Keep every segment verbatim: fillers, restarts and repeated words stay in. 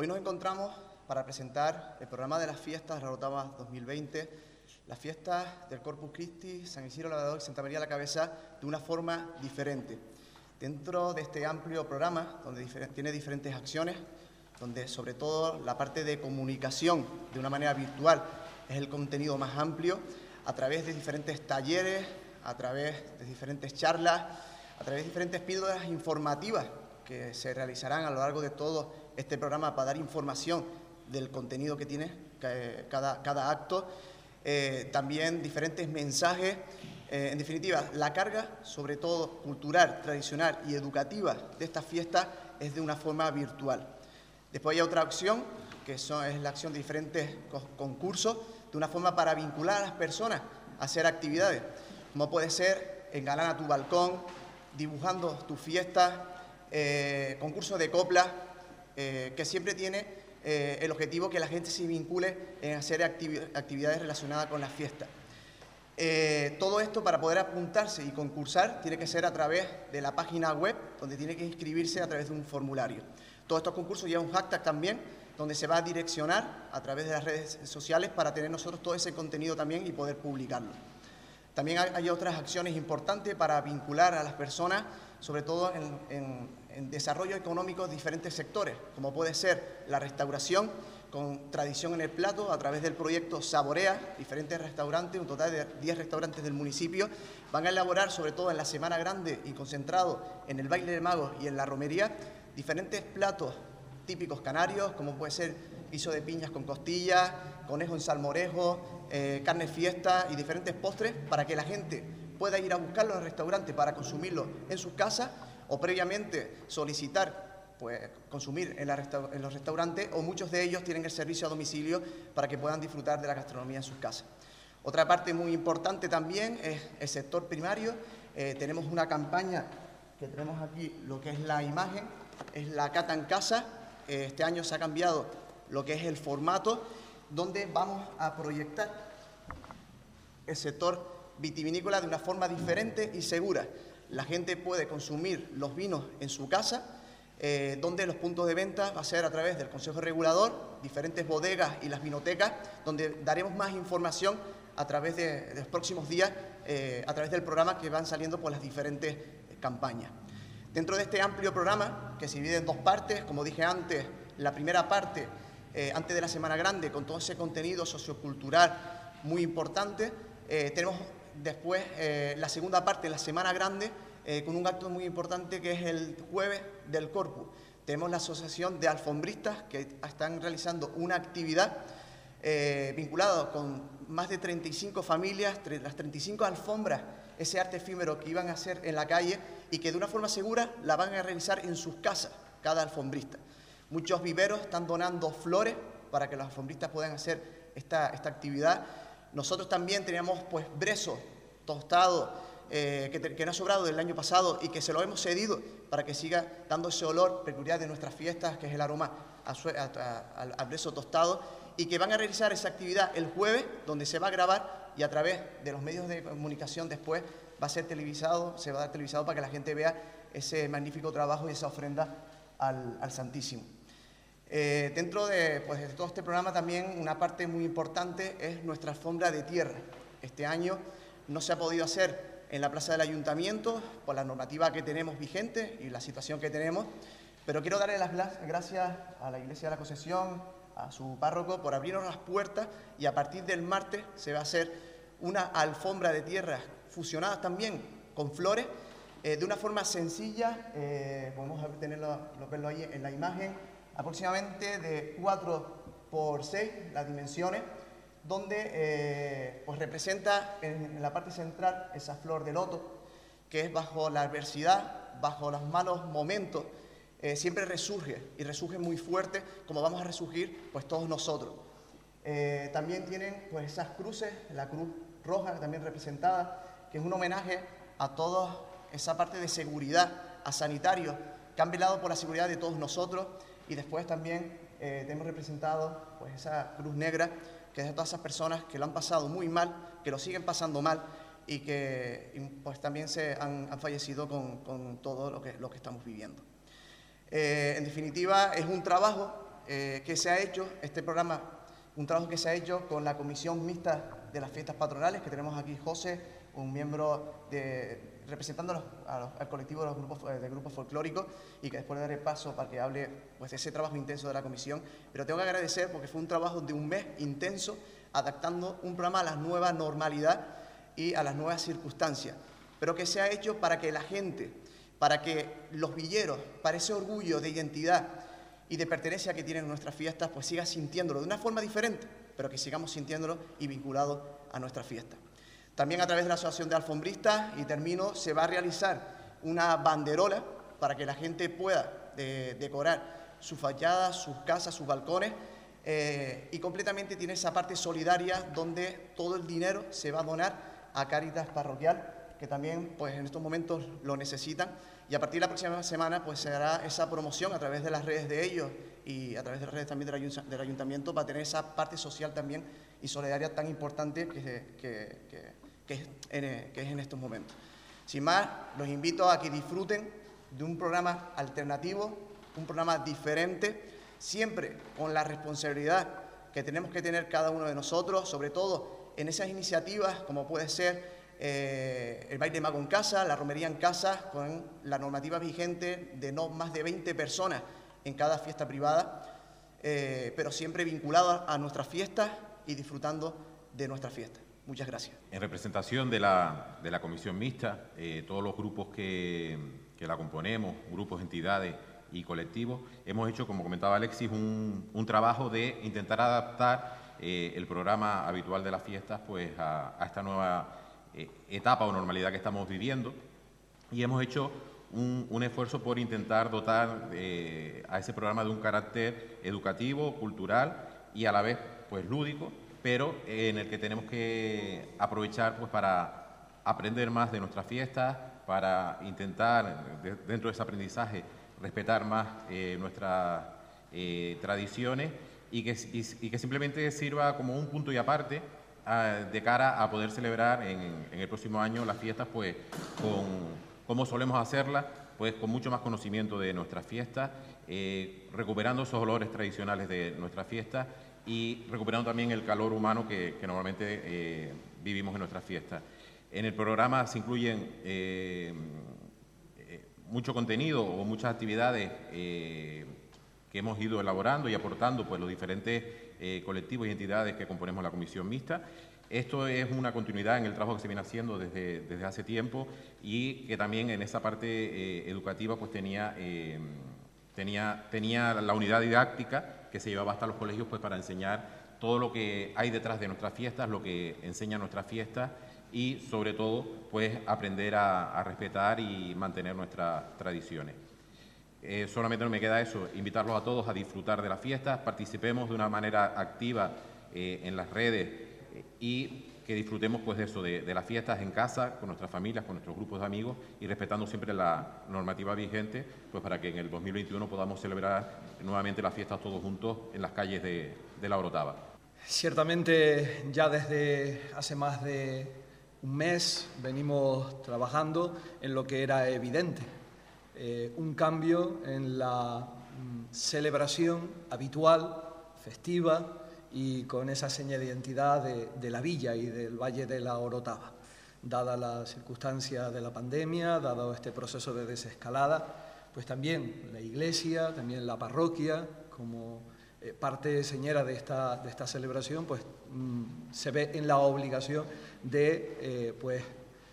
Hoy nos encontramos para presentar el programa de las fiestas Rarotama dos mil veinte, las fiestas del Corpus Christi, San Isidro Labrador y Santa María la Cabeza de una forma diferente. Dentro de este amplio programa, donde difer- tiene diferentes acciones, donde sobre todo la parte de comunicación de una manera virtual es el contenido más amplio, a través de diferentes talleres, a través de diferentes charlas, a través de diferentes píldoras informativas que se realizarán a lo largo de todo este programa para dar información del contenido que tiene cada, cada acto. Eh, también diferentes mensajes. Eh, en definitiva, la carga, sobre todo cultural, tradicional y educativa de estas fiestas es de una forma virtual. Después hay otra opción, que son, es la acción de diferentes co concursos, de una forma para vincular a las personas a hacer actividades, como puede ser engalana tu balcón, dibujando tu fiesta, eh, concursos de copla, eh, que siempre tiene eh, el objetivo que la gente se vincule en hacer activi actividades relacionadas con las fiestas. Eh, todo esto, para poder apuntarse y concursar, tiene que ser a través de la página web, donde tiene que inscribirse a través de un formulario. Todos estos concursos llevan un hashtag también, donde se va a direccionar a través de las redes sociales para tener nosotros todo ese contenido también y poder publicarlo. También hay otras acciones importantes para vincular a las personas, sobre todo en, en, en desarrollo económico de diferentes sectores, como puede ser la restauración con tradición en el plato a través del proyecto Saborea. Diferentes restaurantes, un total de diez restaurantes del municipio, van a elaborar, sobre todo en la Semana Grande y concentrado en el baile de magos y en la romería, diferentes platos típicos canarios, como puede ser guiso de piñas con costillas, conejo en salmorejo, eh, carne fiesta y diferentes postres, para que la gente pueda ir a buscarlo en el restaurante para consumirlo en sus casas o previamente solicitar pues, consumir en, la en los restaurantes, o muchos de ellos tienen el servicio a domicilio para que puedan disfrutar de la gastronomía en sus casas. Otra parte muy importante también es el sector primario. Eh, tenemos una campaña que tenemos aquí, lo que es la imagen, es la Cata en Casa. Eh, este año se ha cambiado lo que es el formato, donde vamos a proyectar el sector vitivinícola de una forma diferente y segura. La gente puede consumir los vinos en su casa, eh, donde los puntos de venta va a ser a través del Consejo Regulador, diferentes bodegas y las vinotecas, donde daremos más información a través de, de los próximos días, eh, a través del programa que van saliendo por las diferentes campañas. Dentro de este amplio programa, que se divide en dos partes, como dije antes, la primera parte, eh, antes de la Semana Grande, con todo ese contenido sociocultural muy importante, eh, tenemos después eh, la segunda parte, la Semana Grande, eh, con un acto muy importante que es el jueves del Corpus. Tenemos la Asociación de Alfombristas que están realizando una actividad eh, vinculada con más de treinta y cinco familias, las treinta y cinco alfombras, ese arte efímero que iban a hacer en la calle y que de una forma segura la van a realizar en sus casas, cada alfombrista. Muchos viveros están donando flores para que los alfombristas puedan hacer esta, esta actividad. Nosotros también teníamos pues brezo tostado eh, que, que nos ha sobrado del año pasado y que se lo hemos cedido para que siga dando ese olor peculiar de nuestras fiestas, que es el aroma a, a, a, al brezo tostado, y que van a realizar esa actividad el jueves, donde se va a grabar y a través de los medios de comunicación después va a ser televisado, se va a dar televisado para que la gente vea ese magnífico trabajo y esa ofrenda al, al Santísimo. Eh, dentro de, pues, de todo este programa también una parte muy importante es nuestra alfombra de tierra. Este año no se ha podido hacer en la plaza del Ayuntamiento por la normativa que tenemos vigente y la situación que tenemos, pero quiero darle las gracias a la Iglesia de la Concepción, a su párroco, por abrirnos las puertas, y a partir del martes se va a hacer una alfombra de tierra fusionada también con flores, eh, de una forma sencilla. Eh, podemos tenerlo, verlo ahí en la imagen, aproximadamente de cuatro por seis las dimensiones, donde eh, pues representa en, en la parte central esa flor de loto, que es bajo la adversidad, bajo los malos momentos, eh, siempre resurge, y resurge muy fuerte, como vamos a resurgir pues todos nosotros. Eh, también tienen pues esas cruces, la cruz roja también representada, que es un homenaje a toda esa parte de seguridad, a sanitarios que han velado por la seguridad de todos nosotros. Y después también eh, tenemos representado pues esa cruz negra, que es de todas esas personas que lo han pasado muy mal, que lo siguen pasando mal y que pues también se han, han fallecido con, con todo lo que, lo que estamos viviendo. Eh, en definitiva, es un trabajo eh, que se ha hecho, este programa, un trabajo que se ha hecho con la Comisión Mixta de las Fiestas Patronales, que tenemos aquí José, un miembro de, representando a los, a los, al colectivo de los grupos, de grupos folclóricos, y que después le daré paso para que hable pues, de ese trabajo intenso de la comisión. Pero tengo que agradecer porque fue un trabajo de un mes intenso, adaptando un programa a la nueva normalidad y a las nuevas circunstancias, pero que se ha hecho para que la gente, para que los villeros, para ese orgullo de identidad y de pertenencia que tienen nuestras fiestas, pues siga sintiéndolo de una forma diferente, pero que sigamos sintiéndolo y vinculado a nuestras fiestas. También a través de la Asociación de Alfombristas, y termino, se va a realizar una banderola para que la gente pueda de, decorar sus fachadas, sus casas, sus balcones, eh, y completamente tiene esa parte solidaria donde todo el dinero se va a donar a Cáritas Parroquial, que también pues, en estos momentos lo necesitan. Y a partir de la próxima semana pues, se hará esa promoción a través de las redes de ellos y a través de las redes también del Ayuntamiento para tener esa parte social también y solidaria tan importante que, que, que, que, es, en, que es en estos momentos. Sin más, los invito a que disfruten de un programa alternativo, un programa diferente, siempre con la responsabilidad que tenemos que tener cada uno de nosotros, sobre todo en esas iniciativas como puede ser Eh, el baile mago en casa, la romería en casa, con la normativa vigente de no más de veinte personas en cada fiesta privada, eh, pero siempre vinculado a nuestras fiestas y disfrutando de nuestras fiestas. Muchas gracias. En representación de la, de la Comisión Mixta, eh, todos los grupos que, que la componemos, grupos, entidades y colectivos, hemos hecho, como comentaba Alexis, un, un trabajo de intentar adaptar eh, el programa habitual de las fiestas pues, a, a esta nueva Eh, etapa o normalidad que estamos viviendo, y hemos hecho un, un esfuerzo por intentar dotar eh, a ese programa de un carácter educativo, cultural y a la vez pues lúdico, pero eh, en el que tenemos que aprovechar pues para aprender más de nuestras fiestas, para intentar de, dentro de ese aprendizaje respetar más eh, nuestras eh, tradiciones y que, y, y que simplemente sirva como un punto y aparte de cara a poder celebrar en, en el próximo año las fiestas pues con, como solemos hacerlas, pues con mucho más conocimiento de nuestras fiestas, eh, recuperando esos olores tradicionales de nuestras fiestas y recuperando también el calor humano que, que normalmente eh, vivimos en nuestras fiestas. En el programa se incluyen eh, eh, mucho contenido o muchas actividades eh, que hemos ido elaborando y aportando pues los diferentes eh, colectivos y entidades que componemos la Comisión Mixta. Esto es una continuidad en el trabajo que se viene haciendo desde, desde hace tiempo y que también en esa parte eh, educativa pues tenía, eh, tenía, tenía la unidad didáctica que se llevaba hasta los colegios pues para enseñar todo lo que hay detrás de nuestras fiestas, lo que enseña nuestras fiestas y sobre todo pues aprender a, a respetar y mantener nuestras tradiciones. Eh, solamente no me queda eso, invitarlos a todos a disfrutar de las fiestas, participemos de una manera activa eh, en las redes eh, y que disfrutemos pues de eso, de, de las fiestas en casa, con nuestras familias, con nuestros grupos de amigos y respetando siempre la normativa vigente, pues para que en el dos mil veintiuno podamos celebrar nuevamente las fiestas todos juntos en las calles de, de La Orotava. Ciertamente ya desde hace más de un mes venimos trabajando en lo que era evidente. Eh, un cambio en la mm, celebración habitual, festiva y con esa seña de identidad de, de la villa y del Valle de la Orotava. Dada la circunstancia de la pandemia, dado este proceso de desescalada, pues también la iglesia, también la parroquia, como eh, parte señera de esta, de esta celebración, pues mm, se ve en la obligación de eh, pues,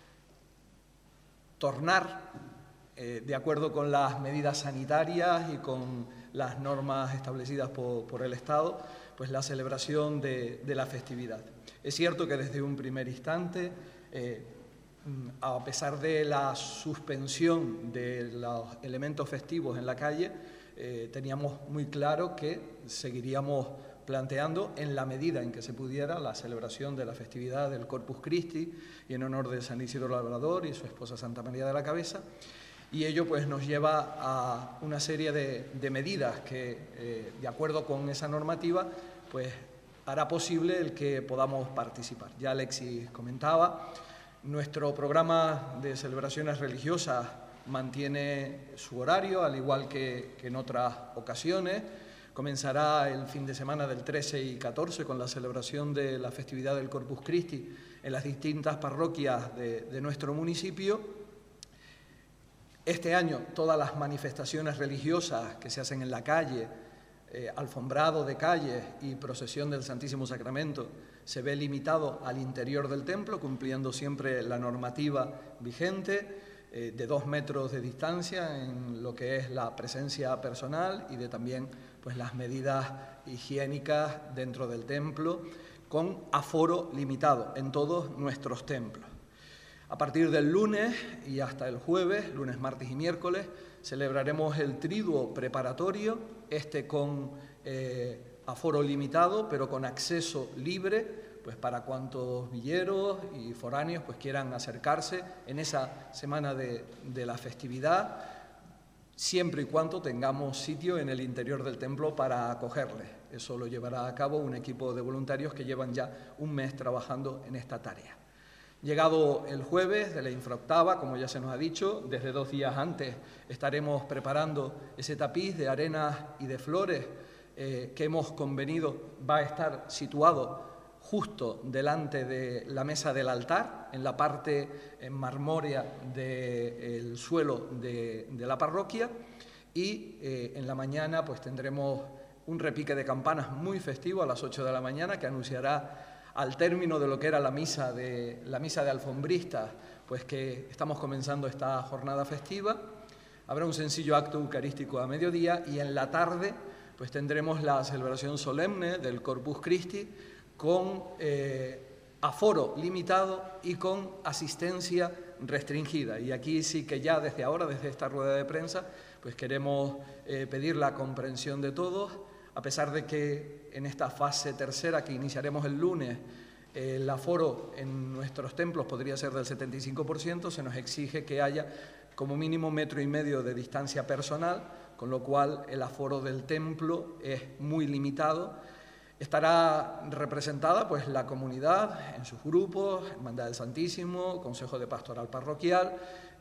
tornar Eh, de acuerdo con las medidas sanitarias y con las normas establecidas por, por el Estado, pues la celebración de, de la festividad. Es cierto que desde un primer instante, eh, a pesar de la suspensión de los elementos festivos en la calle, eh, teníamos muy claro que seguiríamos planteando en la medida en que se pudiera la celebración de la festividad del Corpus Christi y en honor de San Isidro Labrador y su esposa Santa María de la Cabeza. Y ello pues, nos lleva a una serie de, de medidas que, eh, de acuerdo con esa normativa, pues, hará posible el que podamos participar. Ya Alexis comentaba, nuestro programa de celebraciones religiosas mantiene su horario, al igual que, que en otras ocasiones, Comenzará el fin de semana del trece y catorce con la celebración de la festividad del Corpus Christi en las distintas parroquias de, de nuestro municipio. Este año todas las manifestaciones religiosas que se hacen en la calle, eh, alfombrado de calles y procesión del Santísimo Sacramento, se ve limitado al interior del templo, cumpliendo siempre la normativa vigente, eh, de dos metros de distancia en lo que es la presencia personal y de también pues, las medidas higiénicas dentro del templo, con aforo limitado en todos nuestros templos. A partir del lunes y hasta el jueves, lunes, martes y miércoles, celebraremos el triduo preparatorio, este con eh, aforo limitado, pero con acceso libre, pues para cuantos villeros y foráneos pues quieran acercarse en esa semana de, de la festividad, siempre y cuando tengamos sitio en el interior del templo para acogerles. Eso lo llevará a cabo un equipo de voluntarios que llevan ya un mes trabajando en esta tarea. Llegado el jueves de la infraoctava, como ya se nos ha dicho, desde dos días antes estaremos preparando ese tapiz de arenas y de flores eh, que hemos convenido va a estar situado justo delante de la mesa del altar, en la parte marmórea del suelo de, de la parroquia, y eh, en la mañana pues tendremos un repique de campanas muy festivo a las ocho de la mañana que anunciará al término de lo que era la misa de, la misa de alfombristas, pues que estamos comenzando esta jornada festiva. Habrá un sencillo acto eucarístico a mediodía y en la tarde pues tendremos la celebración solemne del Corpus Christi con eh, aforo limitado y con asistencia restringida. Y aquí sí que ya desde ahora, desde esta rueda de prensa, pues queremos eh, pedir la comprensión de todos, a pesar de que en esta fase tercera que iniciaremos el lunes, eh, el aforo en nuestros templos podría ser del setenta y cinco por ciento, se nos exige que haya como mínimo metro y medio de distancia personal, con lo cual el aforo del templo es muy limitado. Estará representada pues, la comunidad en sus grupos, Hermandad del Santísimo, Consejo de Pastoral Parroquial,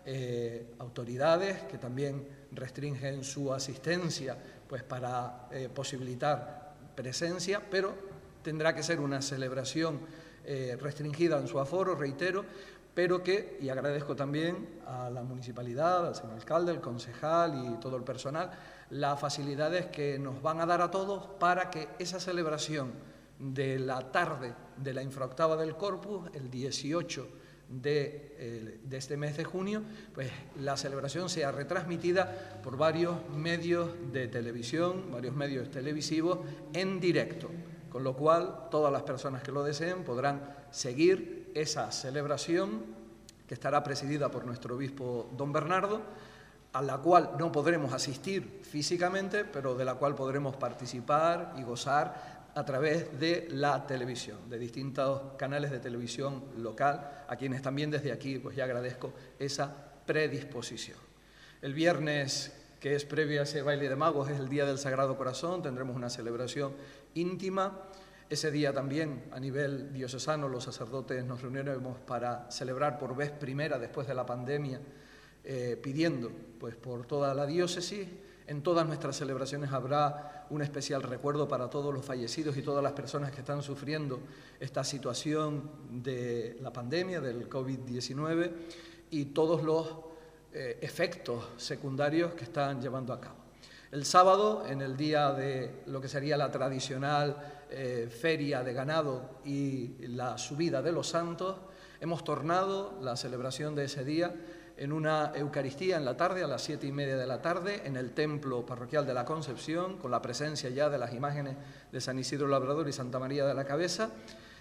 eh, autoridades que también restringen su asistencia pues, para eh, posibilitar presencia, pero tendrá que ser una celebración eh, restringida en su aforo, reitero, pero que, y agradezco también a la municipalidad, al señor alcalde, al concejal y todo el personal, las facilidades que nos van a dar a todos para que esa celebración de la tarde de la infraoctava del Corpus, el dieciocho de, eh, de este mes de junio, pues la celebración sea retransmitida por varios medios de televisión, varios medios televisivos en directo, con lo cual todas las personas que lo deseen podrán seguir esa celebración que estará presidida por nuestro obispo don Bernardo, a la cual no podremos asistir físicamente, pero de la cual podremos participar y gozar a través de la televisión, de distintos canales de televisión local, a quienes también desde aquí pues ya agradezco esa predisposición. El viernes, que es previo a ese baile de magos, es el Día del Sagrado Corazón, tendremos una celebración íntima. Ese día también, a nivel diocesano, los sacerdotes nos reuniremos para celebrar por vez primera después de la pandemia, eh, pidiendo pues, por toda la diócesis. En todas nuestras celebraciones habrá un especial recuerdo para todos los fallecidos y todas las personas que están sufriendo esta situación de la pandemia, del COVID diecinueve, y todos los eh, efectos secundarios que están llevando a cabo. El sábado, en el día de lo que sería la tradicional eh, feria de ganado y la subida de los santos, hemos tornado la celebración de ese día en una Eucaristía en la tarde, a las siete y media de la tarde, en el Templo Parroquial de la Concepción, con la presencia ya de las imágenes de San Isidro Labrador y Santa María de la Cabeza,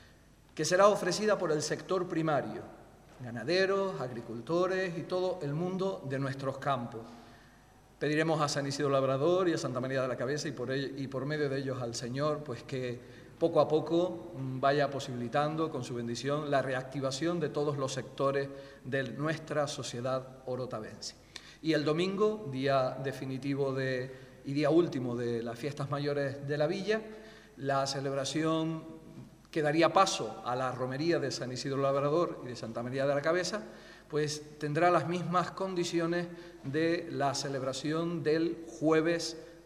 que será ofrecida por el sector primario, ganaderos, agricultores y todo el mundo de nuestros campos. Pediremos a San Isidro Labrador y a Santa María de la Cabeza y por, ello, y por medio de ellos al Señor, pues que poco a poco vaya posibilitando con su bendición la reactivación de todos los sectores de nuestra sociedad orotavense. Y el domingo, día definitivo de, y día último de las fiestas mayores de la villa, la celebración que daría paso a la romería de San Isidro Labrador y de Santa María de la Cabeza, pues tendrá las mismas condiciones de la celebración del jueves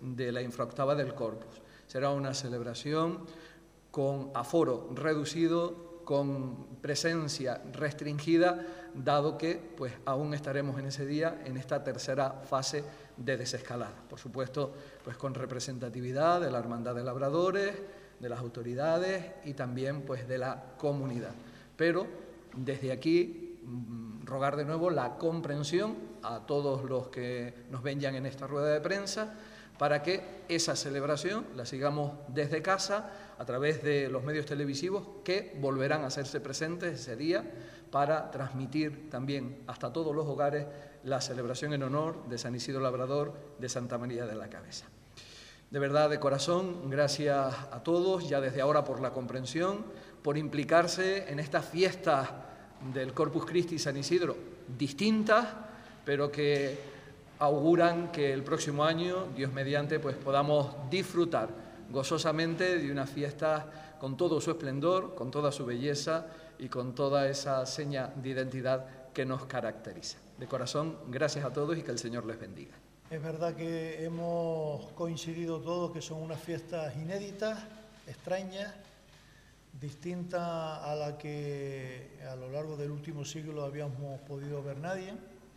de la infraoctava del Corpus. Será una celebración con aforo reducido, con presencia restringida, dado que pues, aún estaremos en ese día en esta tercera fase de desescalada. Por supuesto, pues, con representatividad de la Hermandad de Labradores, de las autoridades y también pues, de la comunidad. Pero desde aquí rogar de nuevo la comprensión a todos los que nos ven ya en esta rueda de prensa para que esa celebración la sigamos desde casa a través de los medios televisivos que volverán a hacerse presentes ese día para transmitir también hasta todos los hogares la celebración en honor de San Isidro Labrador de Santa María de la Cabeza. De verdad, de corazón, gracias a todos, ya desde ahora por la comprensión, por implicarse en estas fiestas del Corpus Christi San Isidro, distintas, pero que auguran que el próximo año, Dios mediante, pues podamos disfrutar gozosamente de una fiesta con todo su esplendor, con toda su belleza y con toda esa seña de identidad que nos caracteriza. De corazón, gracias a todos y que el Señor les bendiga. Es verdad que hemos coincidido todos que son unas fiestas inéditas, extrañas, distintas a la que a lo largo del último siglo habíamos podido ver nadie.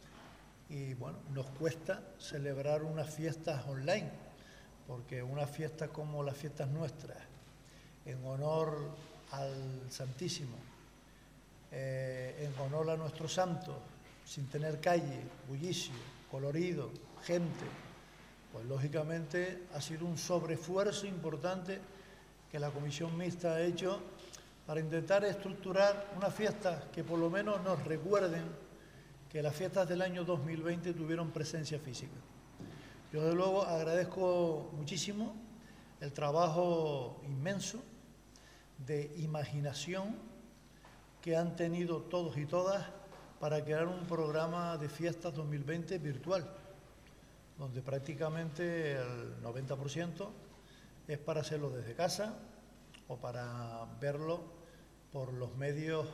Y bueno, nos cuesta celebrar unas fiestas online, porque unas fiestas como las fiestas nuestras, en honor al Santísimo, eh, en honor a nuestros santos, sin tener calle, bullicio, colorido, gente, pues lógicamente ha sido un sobreesfuerzo importante que la Comisión Mixta ha hecho para intentar estructurar unas fiestas que por lo menos nos recuerden que las fiestas del año dos mil veinte tuvieron presencia física. Yo desde luego agradezco muchísimo el trabajo inmenso de imaginación que han tenido todos y todas para crear un programa de fiestas dos mil veinte virtual, donde prácticamente el noventa por ciento es para hacerlo desde casa o para verlo por los medios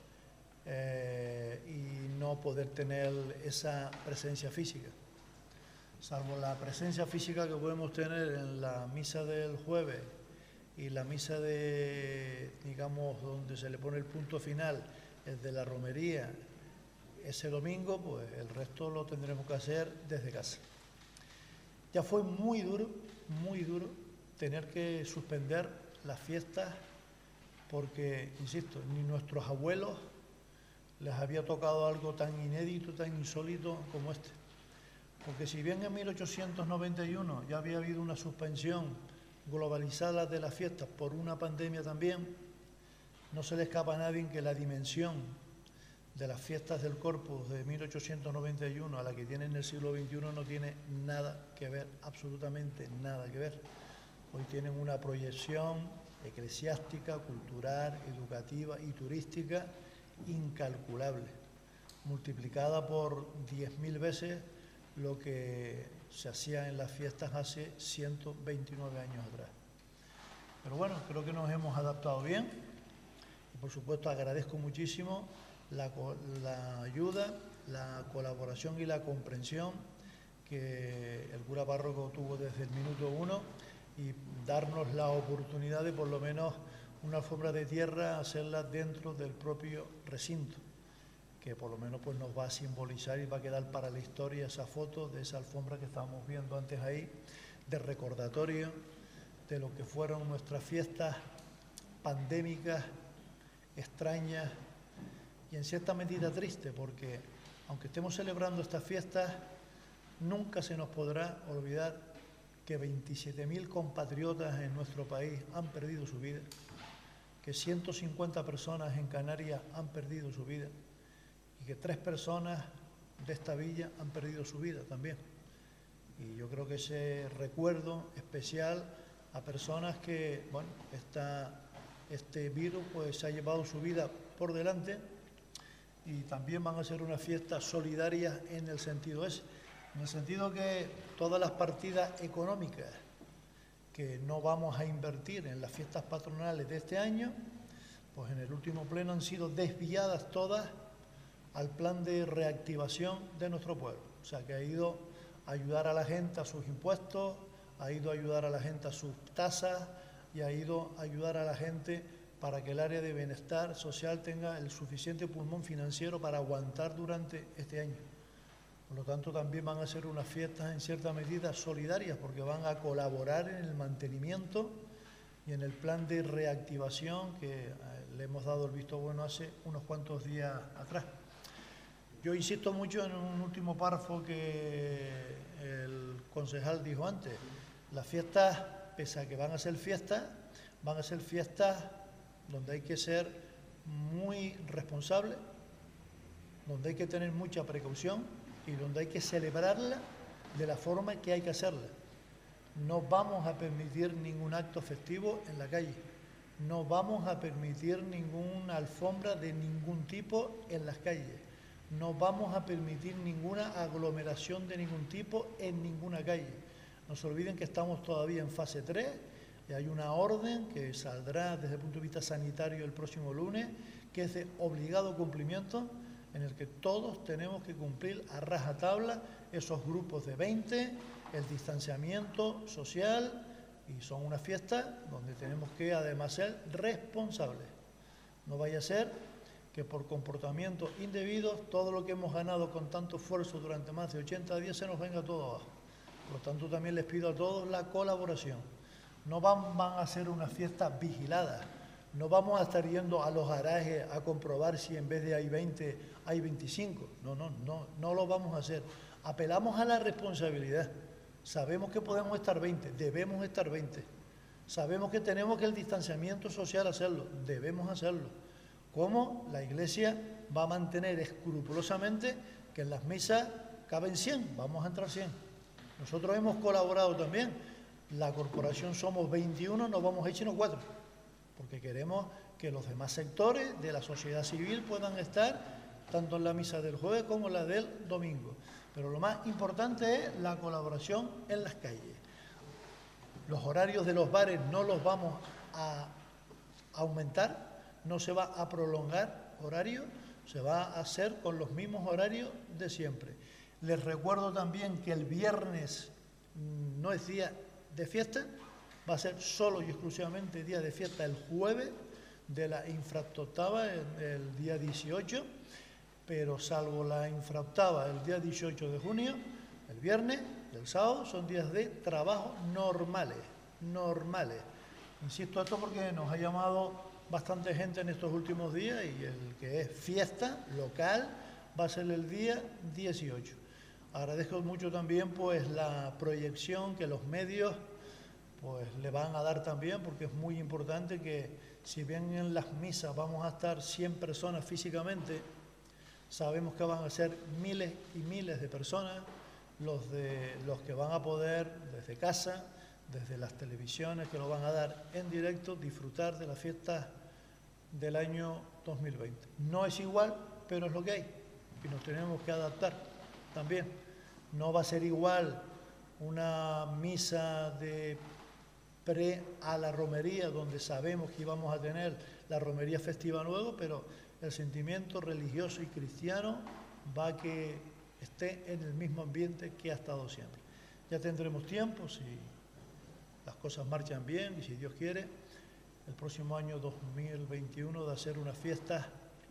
eh, y no poder tener esa presencia física. Salvo la presencia física que podemos tener en la misa del jueves y la misa de, digamos, donde se le pone el punto final, el de la romería, ese domingo, pues el resto lo tendremos que hacer desde casa. Ya fue muy duro, muy duro tener que suspender las fiestas porque, insisto, ni nuestros abuelos les había tocado algo tan inédito, tan insólito como este. Porque si bien en mil ochocientos noventa y uno ya había habido una suspensión globalizada de las fiestas por una pandemia también, no se le escapa a nadie que la dimensión de las fiestas del Corpus de mil ochocientos noventa y uno a la que tiene en el siglo veintiuno no tiene nada que ver, absolutamente nada que ver. Hoy tienen una proyección eclesiástica, cultural, educativa y turística incalculable, multiplicada por diez mil veces lo que se hacía en las fiestas hace ciento veintinueve años atrás. Pero bueno, creo que nos hemos adaptado bien y por supuesto agradezco muchísimo la, la ayuda, la colaboración y la comprensión que el cura párroco tuvo desde el minuto uno y darnos la oportunidad de por lo menos una alfombra de tierra hacerla dentro del propio recinto, que por lo menos pues nos va a simbolizar y va a quedar para la historia esa foto de esa alfombra que estábamos viendo antes ahí, de recordatorio de lo que fueron nuestras fiestas pandémicas, extrañas y en cierta medida tristes, porque aunque estemos celebrando estas fiestas, nunca se nos podrá olvidar que veintisiete mil compatriotas en nuestro país han perdido su vida, que ciento cincuenta personas en Canarias han perdido su vida y que tres personas de esta villa han perdido su vida también. Y yo creo que ese recuerdo especial a personas que, bueno, esta, este virus pues se ha llevado su vida por delante y también van a ser unas fiestas solidarias en el sentido ese, en el sentido que todas las partidas económicas que no vamos a invertir en las fiestas patronales de este año, pues en el último pleno han sido desviadas todas al plan de reactivación de nuestro pueblo. O sea, que ha ido a ayudar a la gente a sus impuestos, ha ido a ayudar a la gente a sus tasas y ha ido a ayudar a la gente para que el área de bienestar social tenga el suficiente pulmón financiero para aguantar durante este año. Por lo tanto, también van a ser unas fiestas en cierta medida solidarias, porque van a colaborar en el mantenimiento y en el plan de reactivación que le hemos dado el visto bueno hace unos cuantos días atrás. Yo insisto mucho en un último párrafo que el concejal dijo antes. Las fiestas, pese a que van a ser fiestas, van a ser fiestas donde hay que ser muy responsable, donde hay que tener mucha precaución y donde hay que celebrarla de la forma que hay que hacerla. No vamos a permitir ningún acto festivo en la calle, no vamos a permitir ninguna alfombra de ningún tipo en las calles, no vamos a permitir ninguna aglomeración de ningún tipo en ninguna calle. No se olviden que estamos todavía en fase tres y hay una orden que saldrá desde el punto de vista sanitario el próximo lunes, que es de obligado cumplimiento, en el que todos tenemos que cumplir a rajatabla esos grupos de veinte, el distanciamiento social, y son una fiesta donde tenemos que además ser responsables. No vaya a ser que por comportamientos indebidos todo lo que hemos ganado con tanto esfuerzo durante más de ochenta días se nos venga todo abajo. Por lo tanto, también les pido a todos la colaboración. No van, van a ser unas fiestas vigiladas. No vamos a estar yendo a los garajes a comprobar si en vez de hay veinte, hay veinticinco. No, no, no, no lo vamos a hacer. Apelamos a la responsabilidad. Sabemos que podemos estar veinte, debemos estar veinte. Sabemos que tenemos que el distanciamiento social hacerlo, debemos hacerlo. ¿Cómo? La Iglesia va a mantener escrupulosamente que en las misas caben cien, vamos a entrar cien. Nosotros hemos colaborado también. La corporación somos veintiuno, nos vamos a ir sino cuatro, porque queremos que los demás sectores de la sociedad civil puedan estar tanto en la misa del jueves como en la del domingo. Pero lo más importante es la colaboración en las calles. Los horarios de los bares no los vamos a aumentar, no se va a prolongar horario, se va a hacer con los mismos horarios de siempre. Les recuerdo también que el viernes no es día de fiesta, va a ser solo y exclusivamente día de fiesta el jueves de la infraoctava, el, el día dieciocho, pero salvo la infraoctava el día dieciocho de junio, el viernes y el sábado son días de trabajo normales, normales. Insisto esto porque nos ha llamado bastante gente en estos últimos días y el que es fiesta local va a ser el día dieciocho. Agradezco mucho también pues la proyección que los medios pues le van a dar también, porque es muy importante que si bien en las misas vamos a estar cien personas físicamente, sabemos que van a ser miles y miles de personas los, de, los que van a poder desde casa, desde las televisiones que lo van a dar en directo, disfrutar de las fiestas del año dos mil veinte. No es igual, pero es lo que hay y nos tenemos que adaptar también. No va a ser igual una misa de pre a la romería, donde sabemos que íbamos a tener la romería festiva luego, pero el sentimiento religioso y cristiano va a que esté en el mismo ambiente que ha estado siempre. Ya tendremos tiempo, si las cosas marchan bien y si Dios quiere, el próximo año dos mil veintiuno de hacer unas fiestas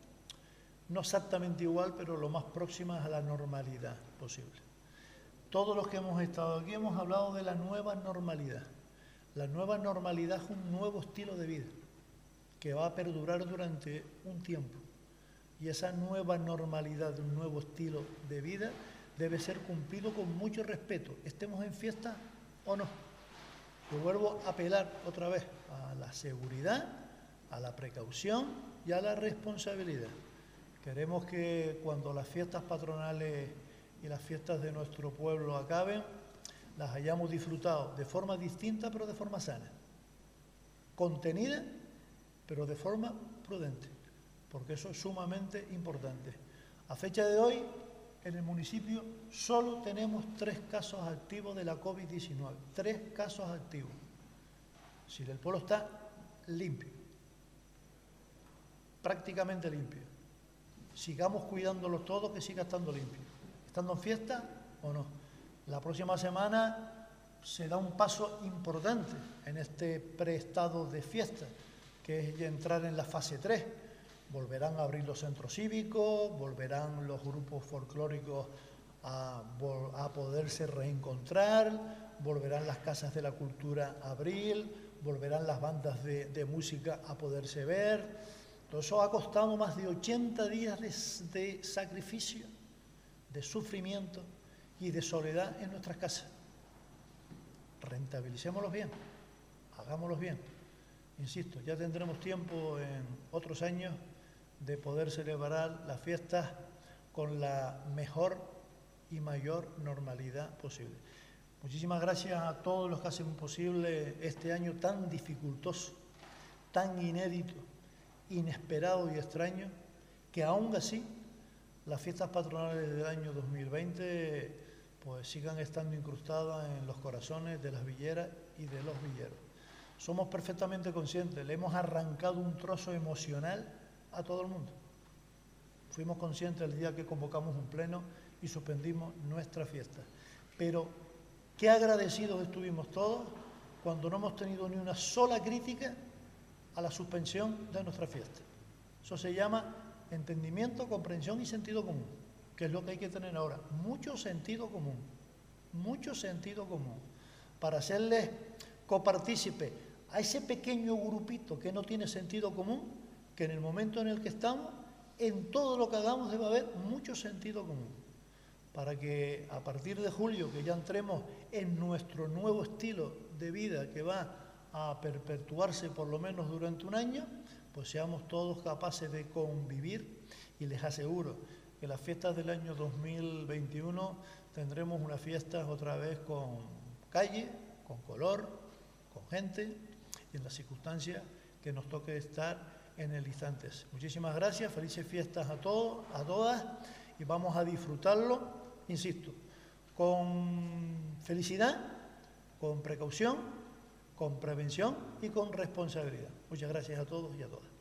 no exactamente igual, pero lo más próximas a la normalidad posible. Todos los que hemos estado aquí hemos hablado de la nueva normalidad. La nueva normalidad es un nuevo estilo de vida que va a perdurar durante un tiempo. Y esa nueva normalidad, un nuevo estilo de vida, debe ser cumplido con mucho respeto, estemos en fiesta o no. Yo vuelvo a apelar otra vez a la seguridad, a la precaución y a la responsabilidad. Queremos que cuando las fiestas patronales y las fiestas de nuestro pueblo acaben, las hayamos disfrutado de forma distinta, pero de forma sana. Contenida, pero de forma prudente, porque eso es sumamente importante. A fecha de hoy, en el municipio solo tenemos tres casos activos de la COVID diecinueve. Tres casos activos. Si el pueblo está limpio, prácticamente limpio. Sigamos cuidándolos todos, que siga estando limpio. ¿Estando en fiesta o no? La próxima semana se da un paso importante en este preestado de fiesta, que es ya entrar en la fase tres. Volverán a abrir los centros cívicos, volverán los grupos folclóricos a, a poderse reencontrar, volverán las casas de la cultura a abrir, volverán las bandas de, de música a poderse ver. Todo eso ha costado más de ochenta días de, de sacrificio, de sufrimiento y de soledad en nuestras casas. Rentabilicémoslos bien, hagámoslos bien. Insisto, ya tendremos tiempo en otros años de poder celebrar las fiestas con la mejor y mayor normalidad posible. Muchísimas gracias a todos los que hacen posible este año tan dificultoso, tan inédito, inesperado y extraño, que aún así las fiestas patronales del año dos mil veinte pues sigan estando incrustadas en los corazones de las villeras y de los villeros. Somos perfectamente conscientes, le hemos arrancado un trozo emocional a todo el mundo. Fuimos conscientes el día que convocamos un pleno y suspendimos nuestra fiesta. Pero qué agradecidos estuvimos todos cuando no hemos tenido ni una sola crítica a la suspensión de nuestra fiesta. Eso se llama entendimiento, comprensión y sentido común, que es lo que hay que tener ahora. Mucho sentido común, mucho sentido común, para hacerles copartícipe a ese pequeño grupito que no tiene sentido común, que en el momento en el que estamos, en todo lo que hagamos debe haber mucho sentido común, para que a partir de julio, que ya entremos en nuestro nuevo estilo de vida que va a perpetuarse por lo menos durante un año, pues seamos todos capaces de convivir, y les aseguro que las fiestas del año dos mil veintiuno tendremos unas fiestas otra vez con calle, con color, con gente y en las circunstancias que nos toque estar en el instante. Muchísimas gracias, felices fiestas a todos, a todas, y vamos a disfrutarlo, insisto, con felicidad, con precaución, con prevención y con responsabilidad. Muchas gracias a todos y a todas.